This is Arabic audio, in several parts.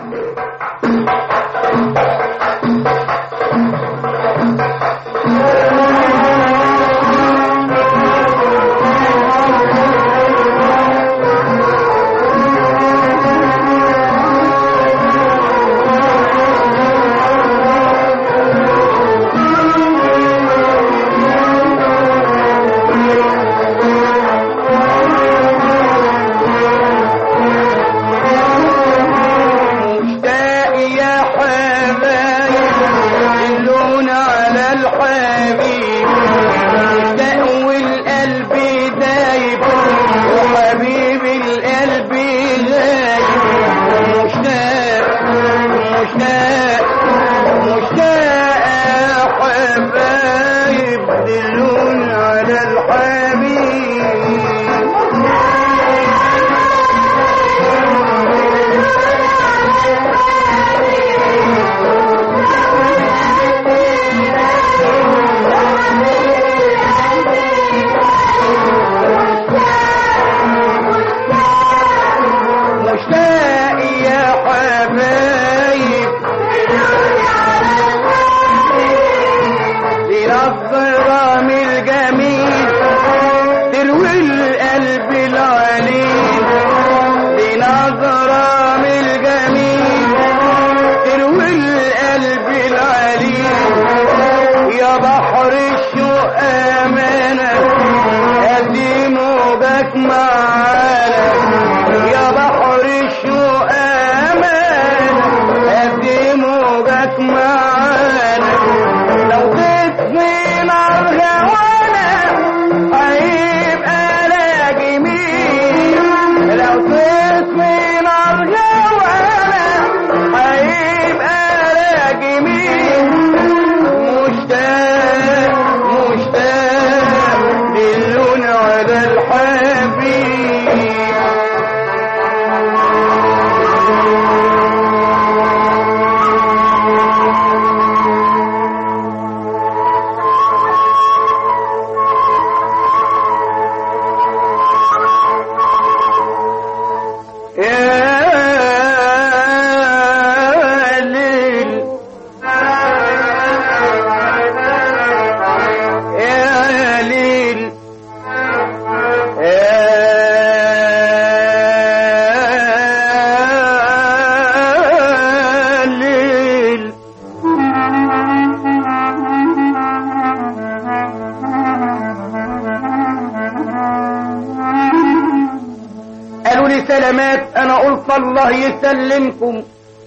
سلامات. انا قلت الله يسلمكم،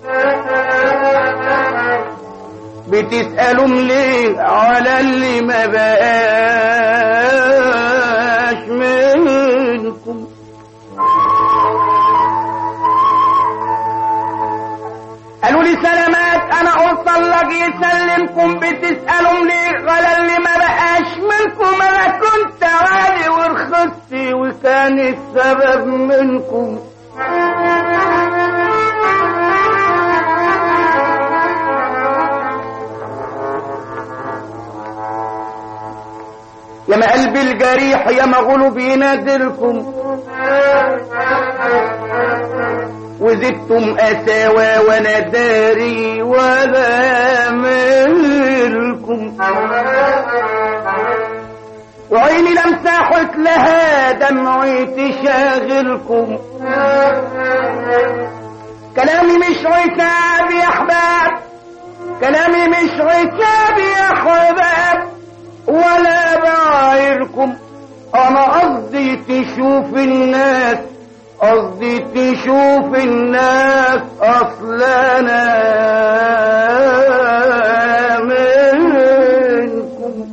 بتسألوا ليه على اللي ما بقاش منكم؟ قالوا لي سلامات. انا قلت الله يسلمكم، بتسألوا ليه على اللي ما بقاش منكم؟ انا كنت عالي ورخصت وكان السبب منكم. يا ما قلبي الجريح يا ما غلب ينادلكم، وزدتم قساوة وانا داري ولا ملكم، وعيني لمساحت لها دمعي تشاغلكم. كلامي مش عتاب يا احباب، كلامي مش عتاب يا احباب ولا بعايركم. انا قصدي تشوف الناس، قصدي تشوف الناس اصلنا منكم.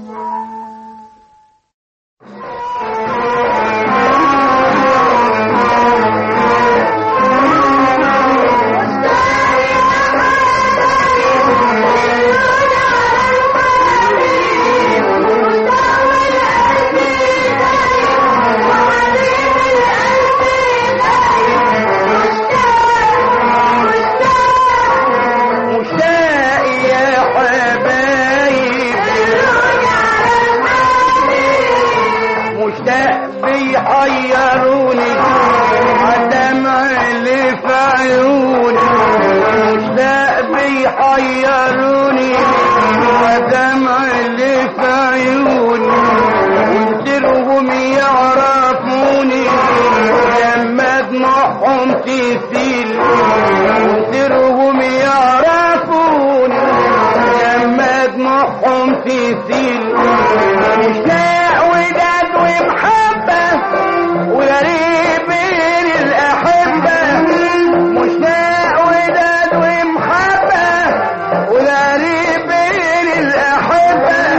يوم تسيل مشتاق وداد ومحبة وغريب بين الأحبة مشتاق وداد ومحبة وغريب بين الأحبة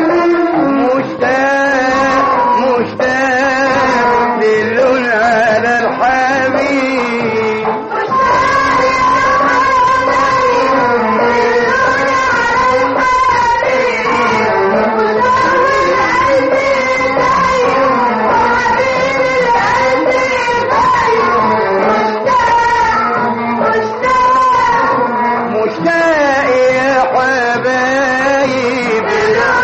مشتاق للون على الحبيب مشتاق يا حبايب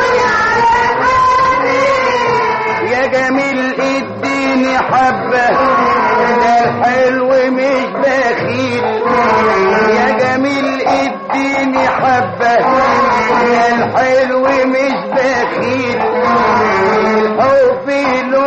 يا جميل اديني حبة ده الحلو مش بخيل يا جميل اديني حبة ده الحلو مش بخيل الحب له